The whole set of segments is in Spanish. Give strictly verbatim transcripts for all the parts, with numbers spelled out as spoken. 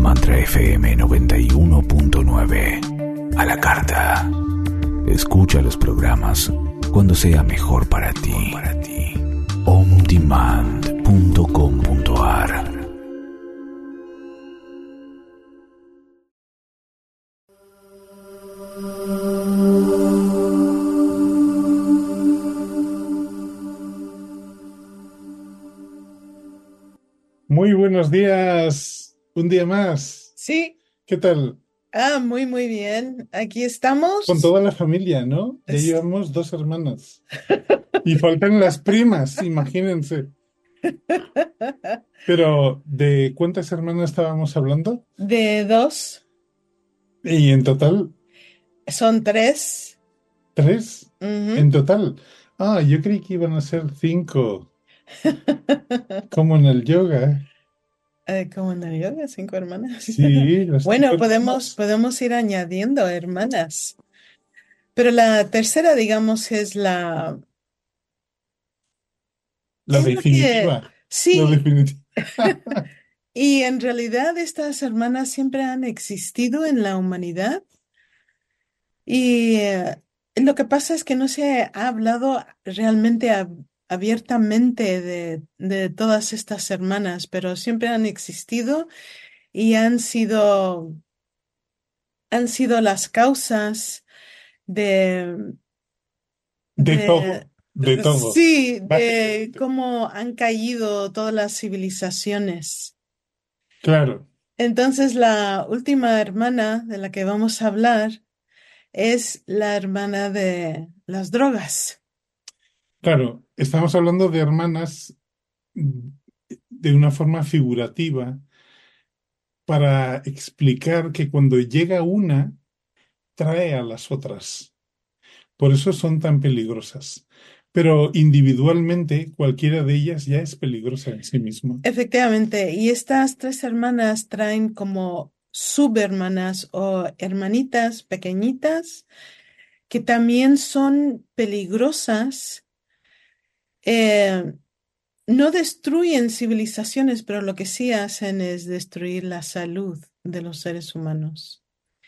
Mantra F M noventa y uno punto nueve. A la carta. Escucha los programas cuando sea mejor para ti. on demand punto com punto a r. Muy buenos días, un día más. Sí. ¿Qué tal? Ah, muy, muy bien. Aquí estamos. Con toda la familia, ¿no? Ya Es- llevamos dos hermanas. Y faltan las primas, imagínense. Pero, ¿de cuántas hermanas estábamos hablando? De dos, Y en total, son tres. tres. Ujú. En total. Ah, yo creí que iban a ser cinco, como en el yoga. Eh, ¿cómo en el yoga? ¿Cinco hermanas? Sí, las Bueno, cinco podemos, hermanas. podemos ir añadiendo hermanas. Pero la tercera, digamos, es la... La Es lo que... definitiva. La Sí, definitiva. y en realidad estas hermanas siempre han existido en la humanidad. Y eh, lo que pasa es que no se ha hablado realmente ab- abiertamente de, de todas estas hermanas, pero siempre han existido y han sido, han sido las causas de, De todo, de, de todo. sí, de Básicamente. cómo han caído todas las civilizaciones. Claro. Entonces, la última hermana de la que vamos a hablar es la hermana de las drogas. Claro, estamos hablando de hermanas mm, de una forma figurativa para explicar que cuando llega una, trae a las otras. Por eso son tan peligrosas. Pero individualmente, cualquiera de ellas ya es peligrosa en sí misma. Efectivamente, y estas tres hermanas traen como subhermanas o hermanitas pequeñitas que también son peligrosas. eh, no destruyen civilizaciones, pero lo que sí hacen es destruir la salud de los seres humanos.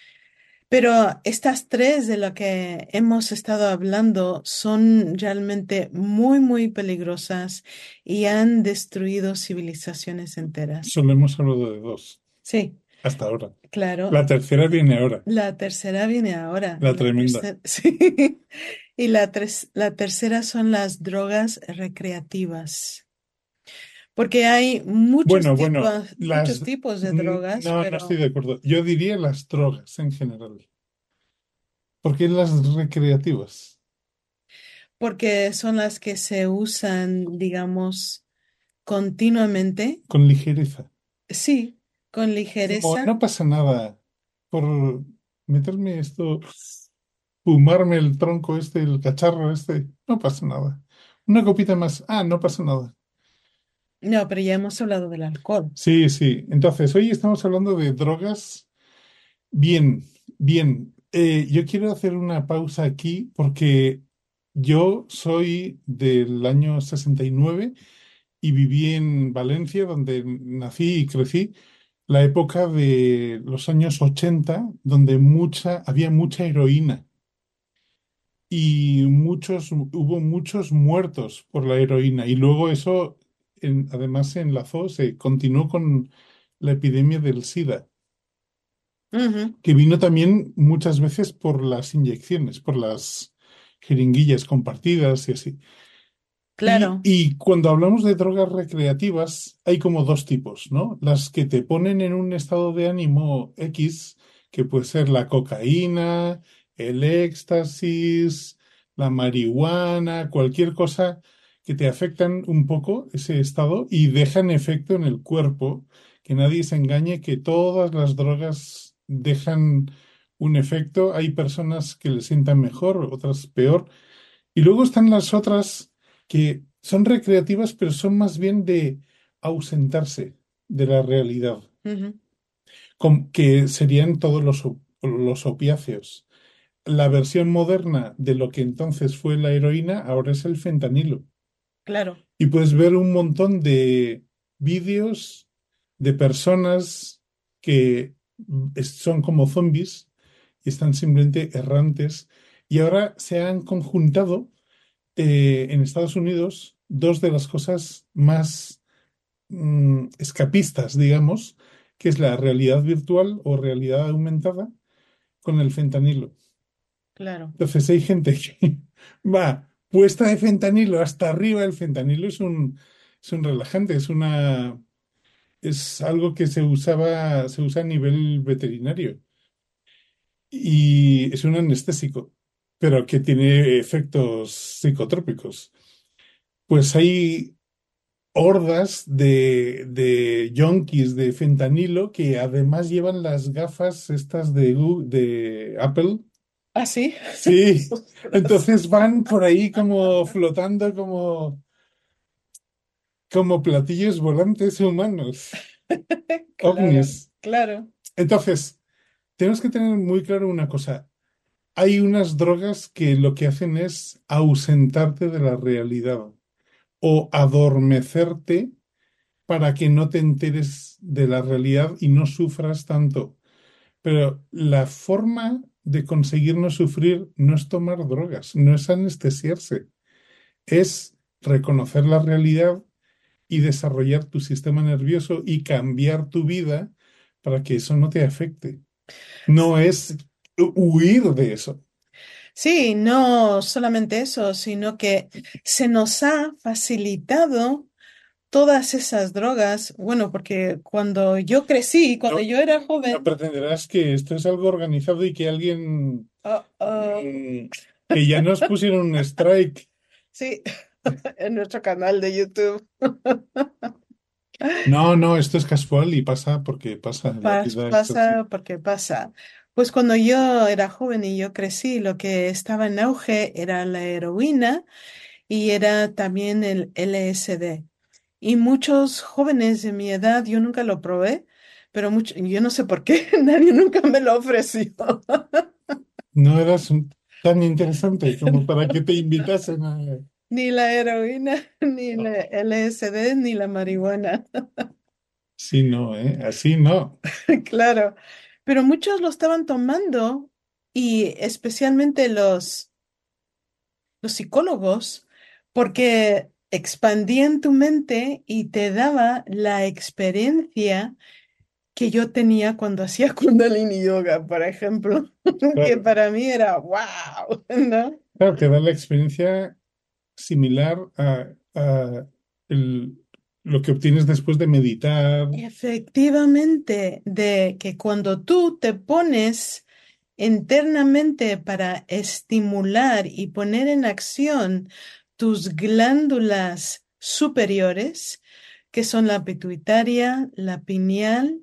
Pero estas tres de lo que hemos estado hablando son realmente muy, muy peligrosas y han destruido civilizaciones enteras. Solo hemos hablado de dos Sí. hasta ahora. Claro, La tercera viene ahora, la tercera viene ahora. la La tremenda. tercera, sí. Y la, tres- la tercera son las drogas recreativas. Porque hay muchos Bueno, bueno, tipos, muchos las... tipos de mm, drogas, No, no estoy pero de acuerdo. Yo diría las drogas en general. Porque las recreativas, porque son las que se usan, digamos, continuamente. con ligereza. Sí, con Como ligereza. no pasa nada por meterme esto, fumarme el tronco este, el cacharro este, no pasa nada. Una copita más, ah, no pasa nada. No, pero ya hemos hablado del alcohol. Sí, sí. Entonces, hoy estamos hablando de drogas. Bien, bien. Eh, yo quiero hacer una pausa aquí porque yo soy del año sesenta y nueve y viví en Valencia, donde nací y crecí. La época de los años ochenta, donde mucha, había mucha heroína y muchos, hubo muchos muertos por la heroína. Y luego eso, en- además, se enlazó, se continuó con la epidemia del SIDA, Ujú. que vino también muchas veces por las inyecciones, por las jeringuillas compartidas y así. Y, Claro. y cuando hablamos de drogas recreativas, hay como dos tipos, ¿no? Las que te ponen en un estado de ánimo X, que puede ser la cocaína, el éxtasis, la marihuana, cualquier cosa que te afectan un poco ese estado y dejan efecto en el cuerpo. Que nadie se engañe que todas las drogas dejan un efecto. Hay personas que le sientan mejor, otras peor. Y luego están las otras que son recreativas, pero son más bien de ausentarse de la realidad, Ujú. com- que serían todos los, op- los opiáceos. La versión moderna de lo que entonces fue la heroína ahora es el fentanilo. Claro. Y puedes ver un montón de vídeos de personas que es- son como zombies y están simplemente errantes. Y ahora se han conjuntado eh, en Estados Unidos dos de las cosas más mm, escapistas, digamos, que es la realidad virtual o realidad aumentada con el fentanilo. claro. Entonces hay gente que va puesta de fentanilo hasta arriba. El fentanilo es un, es un relajante, es una, es algo que se usaba, se usa a nivel veterinario y es un anestésico, pero que tiene efectos psicotrópicos. Pues hay hordas de, de yonkis de fentanilo que además llevan las gafas estas de, Gu- de Apple. ¿Ah, sí? Sí, Ostras. entonces van por ahí como flotando como, como platillos volantes humanos, Claro, ovnis. claro. Entonces, tenemos que tener muy claro una cosa. Hay unas drogas que lo que hacen es ausentarte de la realidad o adormecerte para que no te enteres de la realidad y no sufras tanto. Pero la forma de conseguir no sufrir no es tomar drogas, no es anestesiarse, es reconocer la realidad y desarrollar tu sistema nervioso y cambiar tu vida para que eso no te afecte. No es huir de eso. Sí, no solamente eso, sino que se nos ha facilitado todas esas drogas. Bueno, porque cuando yo crecí, cuando No, yo era no joven, pretenderás que esto es algo organizado y que alguien oh, oh, mm, que ya nos pusieron un strike. sí, en nuestro canal de YouTube. No, no, esto es casual y pasa porque pasa. La Pas- vida es así. Pasa porque pasa. Pues cuando yo era joven y yo crecí, lo que estaba en auge era la heroína y era también el L S D. Y muchos jóvenes de mi edad, yo nunca lo probé, pero mucho, yo no sé por qué, nadie nunca me lo ofreció. No eras un- tan interesante como para que te invitasen a... Ni la heroína, ni la L S D, ni la marihuana. Sí, no, ¿eh? Así no. Claro. Pero muchos lo estaban tomando y especialmente los, los psicólogos, porque expandían tu mente y te daba la experiencia que yo tenía cuando hacía Kundalini Yoga, por ejemplo, que Claro, para mí era wow, ¿no? claro, te da la experiencia similar a, a el- lo que obtienes después de meditar. Efectivamente, de que cuando tú te pones internamente para estimular y poner en acción tus glándulas superiores, que son la pituitaria, la pineal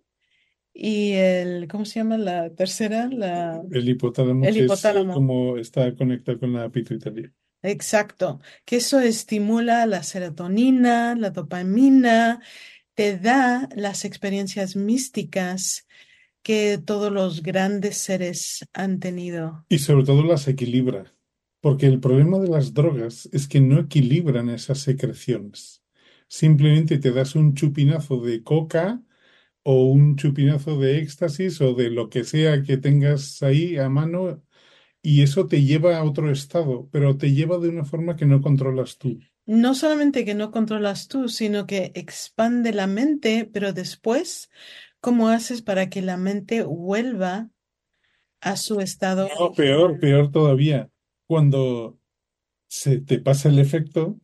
y el, ¿cómo se llama la tercera? La, El hipotálamo, el que es hipotálamo. como está conectado con la pituitaria. Exacto, que eso estimula la serotonina, la dopamina, te da las experiencias místicas que todos los grandes seres han tenido. Y sobre todo las equilibra, porque el problema de las drogas es que no equilibran esas secreciones. Simplemente te das un chupinazo de coca o un chupinazo de éxtasis o de lo que sea que tengas ahí a mano y eso te lleva a otro estado, pero te lleva de una forma que no controlas tú. No solamente que no controlas tú, sino que expande la mente, pero después, ¿cómo haces para que la mente vuelva a su estado No, peor, original? peor todavía. Cuando se te pasa el efecto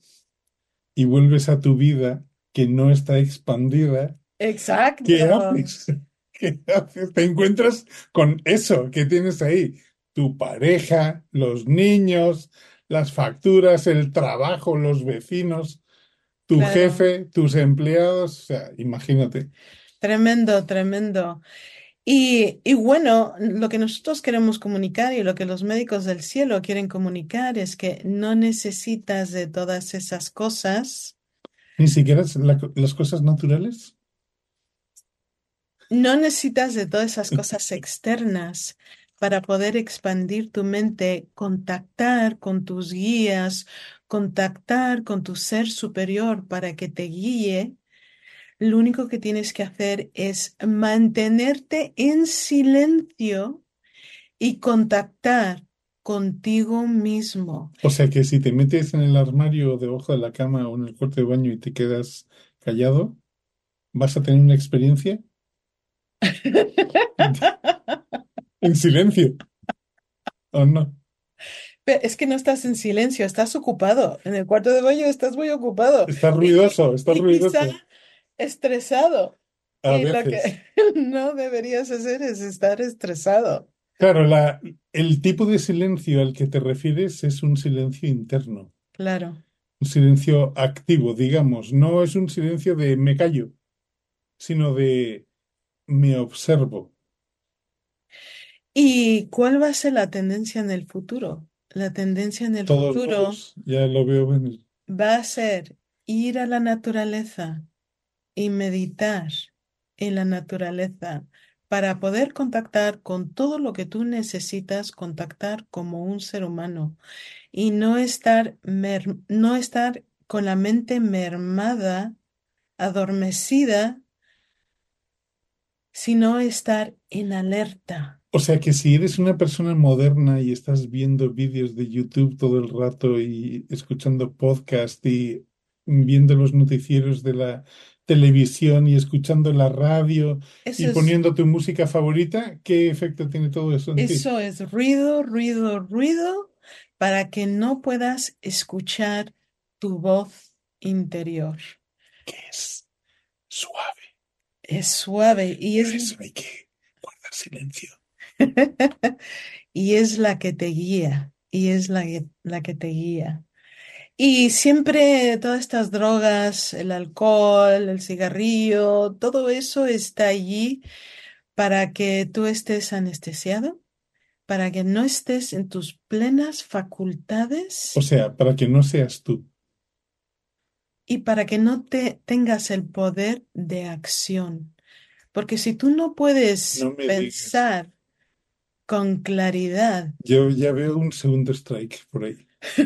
y vuelves a tu vida que no está expandida, ¿qué Exacto, haces? ¿Qué haces? Te encuentras con eso que tienes ahí, tu pareja, los niños, las facturas, el trabajo, los vecinos, tu claro. jefe, tus empleados, o sea, imagínate. Tremendo, tremendo. Y, y bueno, lo que nosotros queremos comunicar y lo que los médicos del cielo quieren comunicar es que no necesitas de todas esas cosas. Ni siquiera es la- las cosas naturales. No necesitas de todas esas cosas externas para poder expandir tu mente, contactar con tus guías, contactar con tu ser superior para que te guíe. lo único que tienes que hacer es mantenerte en silencio y contactar contigo mismo. O sea que si te metes en el armario o debajo de la cama o en el cuarto de baño y te quedas callado, vas a tener una experiencia en silencio, ¿o no? Pero es que no estás en silencio, estás ocupado. En el cuarto de baño estás muy ocupado Está y, y- ruidoso, está y quizá ruidoso. estresado. A Y lo veces. que no deberías hacer es estar estresado. Claro, la, el tipo de silencio al que te refieres es un silencio interno, Claro. un silencio activo, digamos. No es un silencio de me callo, sino de me observo. ¿Y cuál va a ser la tendencia en el futuro? La tendencia en el Todos futuro lados, ya lo veo venir. va a ser ir a la naturaleza y meditar en la naturaleza para poder contactar con todo lo que tú necesitas contactar como un ser humano y no estar, mer- no estar con la mente mermada, adormecida, sino estar en alerta. O sea que si eres una persona moderna y estás viendo vídeos de YouTube todo el rato y escuchando podcast y viendo los noticieros de la televisión y escuchando la radio y Eso es, poniendo tu música favorita, ¿qué efecto tiene todo eso en ti? eso es ruido, ruido, ruido para que no puedas escuchar tu voz interior. Que es suave. Es suave y Por es, eso hay que guardar silencio. y es la que te guía, y es la, que- la que te guía. Y siempre todas estas drogas, el alcohol, el cigarrillo, todo eso está allí para que tú estés anestesiado, para que no estés en tus plenas O facultades sea, para que no seas tú. y para que no te tengas el poder de acción. Porque si tú no puedes No me digas. pensar con claridad, Yo ya veo un segundo strike por ahí.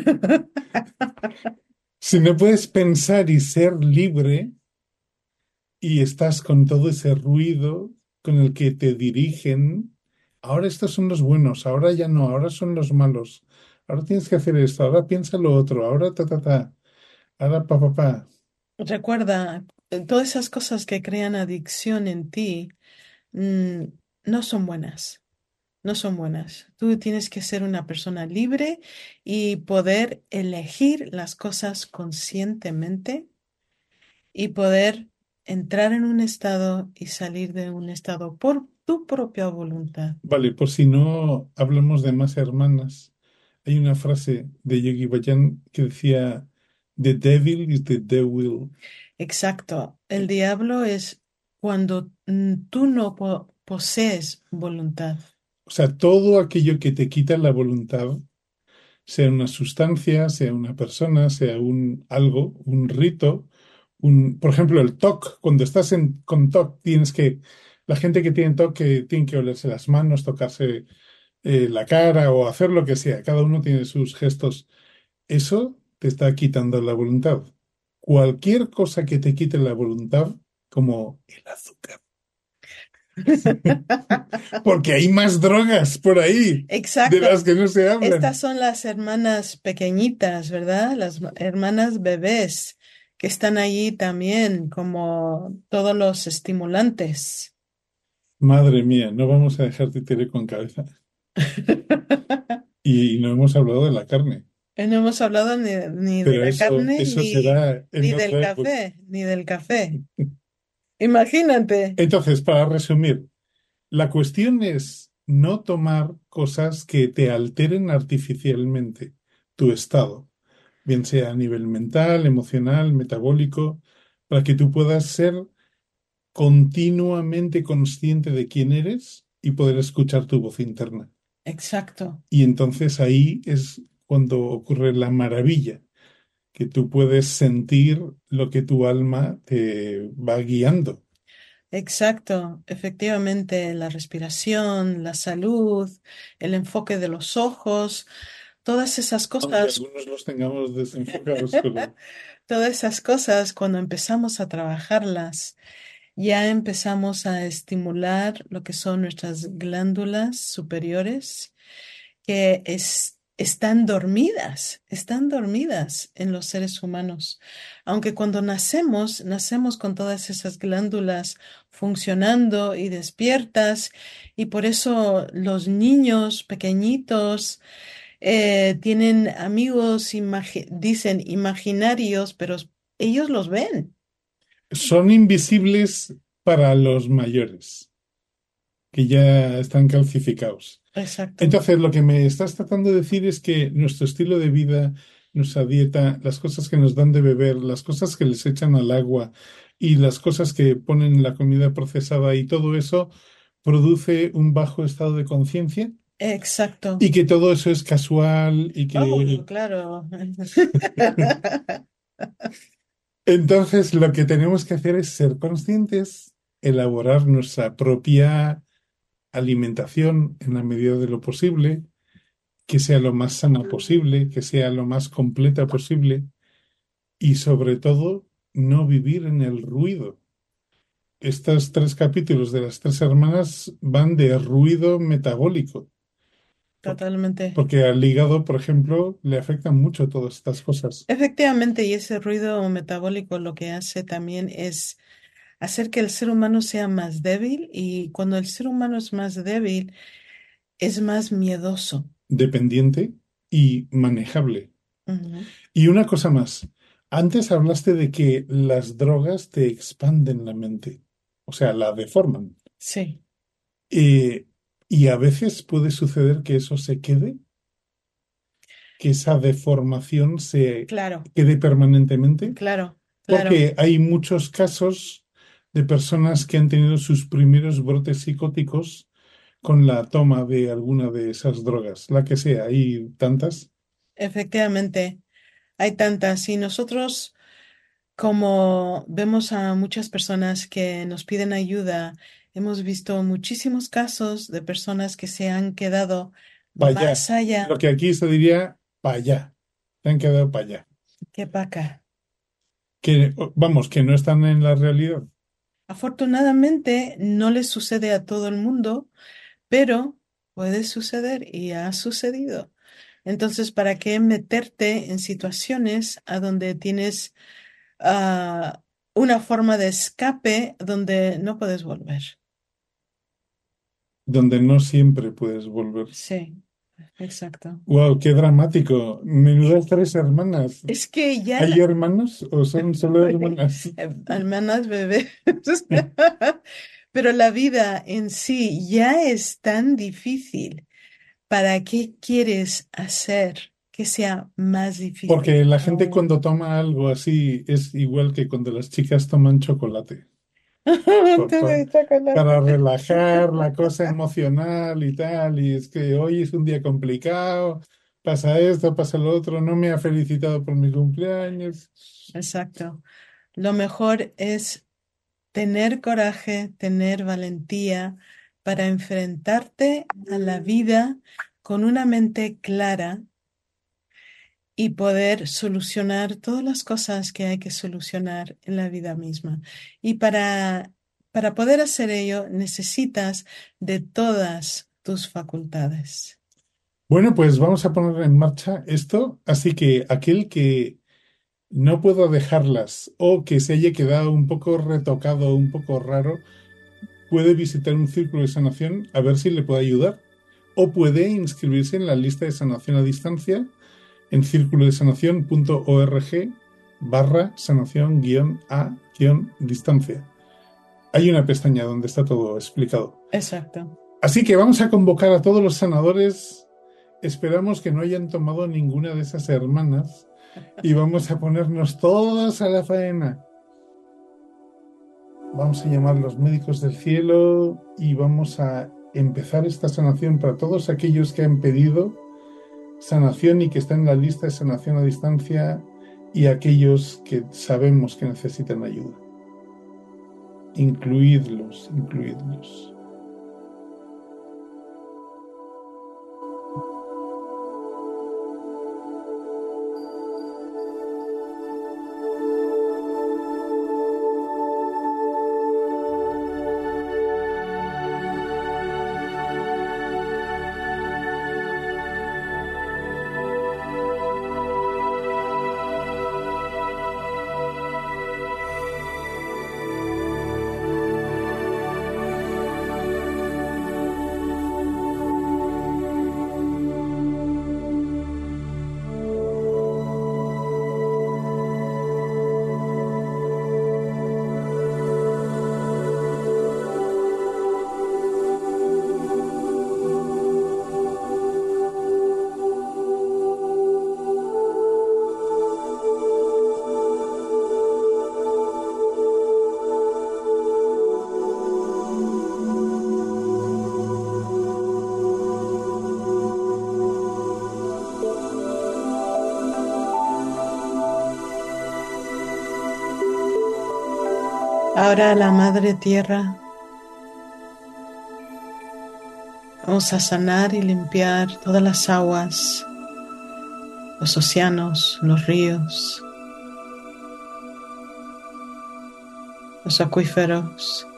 Si no puedes pensar y ser libre y estás con todo ese ruido con el que te dirigen, ahora estos son los buenos, ahora ya no, ahora son los malos. Ahora tienes que hacer esto, ahora piensa lo otro, ahora ta ta ta, ahora pa pa pa. recuerda, eh, todas esas cosas que crean adicción en ti, mm, no son buenas, no son buenas. Tú tienes que ser una persona libre y poder elegir las cosas conscientemente y poder entrar en un estado y salir de un estado por tu propia voluntad. Vale, por si no hablamos de más hermanas, hay una frase de Yogi Bhajan que decía, The devil is the devil. Exacto. El diablo es cuando mm, tú no po- posees voluntad. O sea, todo aquello que te quita la voluntad, sea una sustancia, sea una persona, sea un algo, un rito, un, por ejemplo, el T O C. Cuando estás en, con T O C, tienes que, la gente que tiene T O C que tiene que olerse las manos, tocarse eh, la cara o hacer lo que sea. Cada uno tiene sus gestos. Eso te está quitando la voluntad. Cualquier cosa que te quite la voluntad, como el azúcar. Porque hay más drogas por ahí de Exacto. las que no se hablan. Estas son las hermanas pequeñitas, ¿verdad? Las ma- hermanas bebés que están allí también como todos los estimulantes. Madre mía, no vamos a dejar títere con cabeza. Y no hemos hablado de la carne, Y no hemos hablado ni, ni de pero la eso, carne, eso ni, será ni en del otra época. café, ni del café. Imagínate. Entonces, para resumir, la cuestión es no tomar cosas que te alteren artificialmente tu estado, bien sea a nivel mental, emocional, metabólico, para que tú puedas ser continuamente consciente de quién eres y poder escuchar tu voz interna. Exacto, Y entonces ahí es cuando ocurre la maravilla, que tú puedes sentir lo que tu alma te va guiando. exacto. Efectivamente, la respiración, la salud, el enfoque de los ojos. todas esas Aunque cosas, algunos los tengamos desenfocados, pero todas esas cosas, cuando empezamos a trabajarlas, ya empezamos a estimular lo que son nuestras glándulas superiores que es- están dormidas, están dormidas en los seres humanos. Aunque cuando nacemos, nacemos con todas esas glándulas funcionando y despiertas, y por eso los niños pequeñitos eh, tienen amigos, imagi- dicen imaginarios, pero ellos los ven. son invisibles para los mayores, que ya están calcificados. Exacto. Entonces, lo que me estás tratando de decir es que nuestro estilo de vida, nuestra dieta, las cosas que nos dan de beber, las cosas que les echan al agua y las cosas que ponen en la comida procesada y todo eso produce un bajo estado de conciencia Exacto. y que todo eso es casual y Oh, que claro. entonces lo que tenemos que hacer es ser conscientes, elaborar nuestra propia alimentación en la medida de lo posible, que sea lo más sana posible, que sea lo más completa posible y sobre todo no vivir en el ruido. Estos tres capítulos de las tres hermanas van de ruido metabólico, por- Totalmente. porque al hígado, por ejemplo, le afectan mucho todas estas cosas. Efectivamente, y ese ruido metabólico lo que hace también es hacer que el ser humano sea más débil y cuando el ser humano es más débil, es más miedoso. Dependiente y manejable. Ujú. Y una cosa más, antes hablaste de que las drogas te expanden la mente, o sea, la deforman. Sí, Eh, y a veces puede suceder que eso se quede, que esa deformación se claro, quede permanentemente, claro, claro. porque hay muchos casos de personas que han tenido sus primeros brotes psicóticos con la toma de alguna de esas drogas, la que sea, hay tantas. Efectivamente, hay tantas y nosotros como vemos a muchas personas que nos piden ayuda, hemos visto muchísimos casos de personas que se han quedado Para allá. más allá Lo que aquí se diría para allá. Se han quedado para allá. que para acá. Que, vamos, que no están en la realidad. Afortunadamente no les sucede a todo el mundo, pero puede suceder y ha sucedido. Entonces, ¿para qué meterte en situaciones a donde tienes ah, una forma de escape donde no puedes volver? Donde no siempre puedes volver. Sí, exacto. Wow, qué dramático. Menudas tres hermanas. Es que ya ¿Hay la... hermanos o son solo hermanas? Hermanas, bebé. Pero la vida en sí ya es tan difícil. ¿Para qué quieres hacer que sea más difícil Porque la gente aún? cuando toma algo así es igual que cuando las chicas toman chocolate. Pa- Tú pa- de chocolate. para relajar la cosa emocional y tal. Y es que hoy es un día complicado. Pasa esto, pasa lo otro. No me ha felicitado por mi cumpleaños. Exacto. Lo mejor es tener coraje, tener valentía para enfrentarte a la vida con una mente clara y poder solucionar todas las cosas que hay que solucionar en la vida misma. Y para, para poder hacer ello necesitas de todas tus facultades. Bueno, pues vamos a poner en marcha esto. Así que aquel que no pueda dejarlas o que se haya quedado un poco retocado, un poco raro, puede visitar un círculo de sanación a ver si le puede ayudar. O puede inscribirse en la lista de sanación a distancia en círculodesanación.org barra sanación guión a guión distancia. Hay una pestaña donde está todo explicado. Exacto. Así que vamos a convocar a todos los sanadores. Esperamos que no hayan tomado ninguna de esas hermanas y vamos a ponernos todos a la faena. Vamos a llamar a los médicos del cielo y vamos a empezar esta sanación para todos aquellos que han pedido sanación y que están en la lista de sanación a distancia y aquellos que sabemos que necesitan ayuda. Incluidlos, incluidlos. Ahora la Madre Tierra. Vamos a sanar y limpiar todas las aguas, los océanos, los ríos, los acuíferos.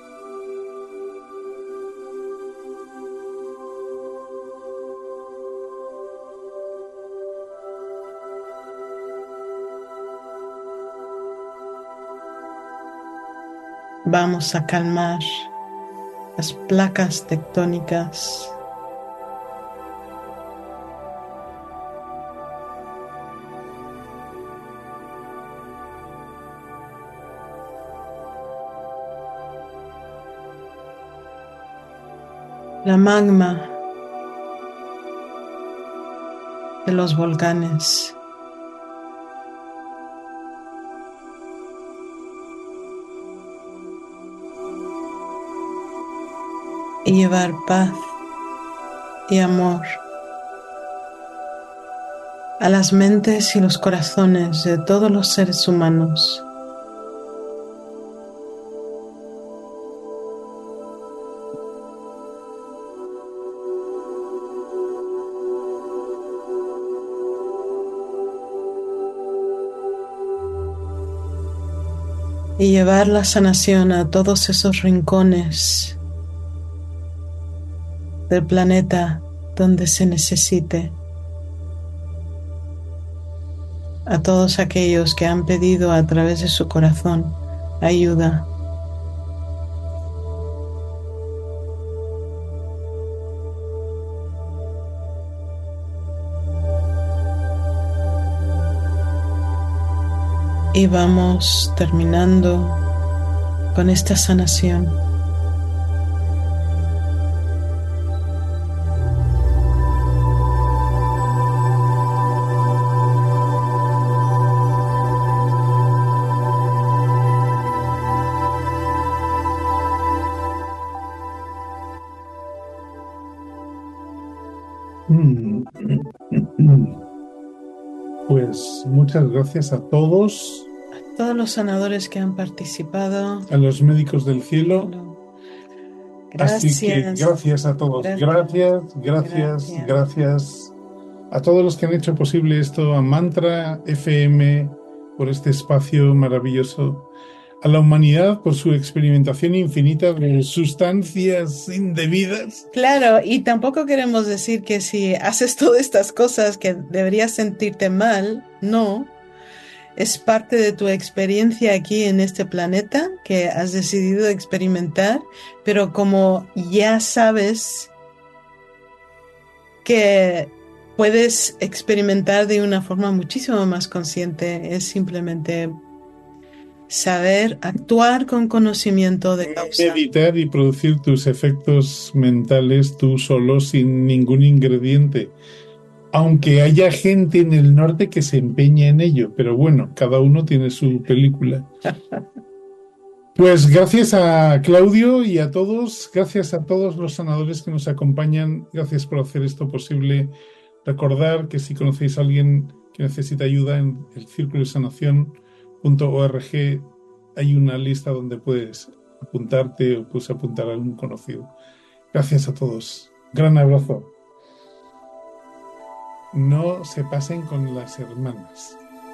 Vamos a calmar las placas tectónicas. La magma de los volcanes. Y llevar paz y amor a las mentes y los corazones de todos los seres humanos. Y llevar la sanación a todos esos rincones del planeta donde se necesite, a todos aquellos que han pedido a través de su corazón ayuda. Y vamos terminando con esta sanación. Pues muchas gracias a todos. A todos los sanadores que han participado. A los médicos del cielo. Gracias. Así que gracias a todos. Gracias, gracias, gracias, gracias a todos los que han hecho posible esto, a Mantra F M por este espacio maravilloso, a la humanidad por su experimentación infinita de sustancias indebidas. Claro, y tampoco queremos decir que si haces todas estas cosas que deberías sentirte mal, no. Es parte de tu experiencia aquí en este planeta que has decidido experimentar, pero como ya sabes que puedes experimentar de una forma muchísimo más consciente, es simplemente saber actuar con conocimiento de causa. Meditar y producir tus efectos mentales tú solo, sin ningún ingrediente. Aunque haya gente en el norte que se empeña en ello, pero bueno, cada uno tiene su película. Pues gracias a Claudio y a todos, gracias a todos los sanadores que nos acompañan, gracias por hacer esto posible. Recordar que si conocéis a alguien que necesita ayuda, en el círculo de sanación punto org hay una lista donde puedes apuntarte o puedes apuntar a algún conocido. Gracias a todos. Gran abrazo. No se pasen con las hermanas.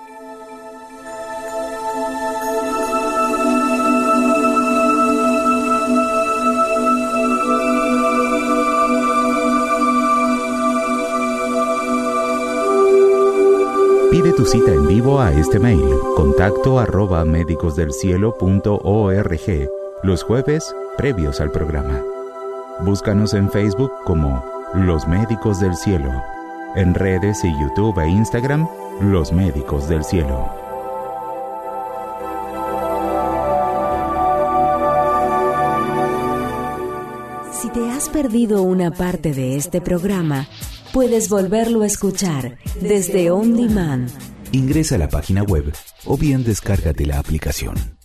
Pide tu cita en vivo a este mail, contacto arroba médicosdelcielo.org, los jueves previos al programa. Búscanos en Facebook como Los Médicos del Cielo, en redes y YouTube e Instagram, Los Médicos del Cielo. Si te has perdido una parte de este programa, puedes volverlo a escuchar desde On Demand. Ingresa a la página web o bien descárgate la aplicación.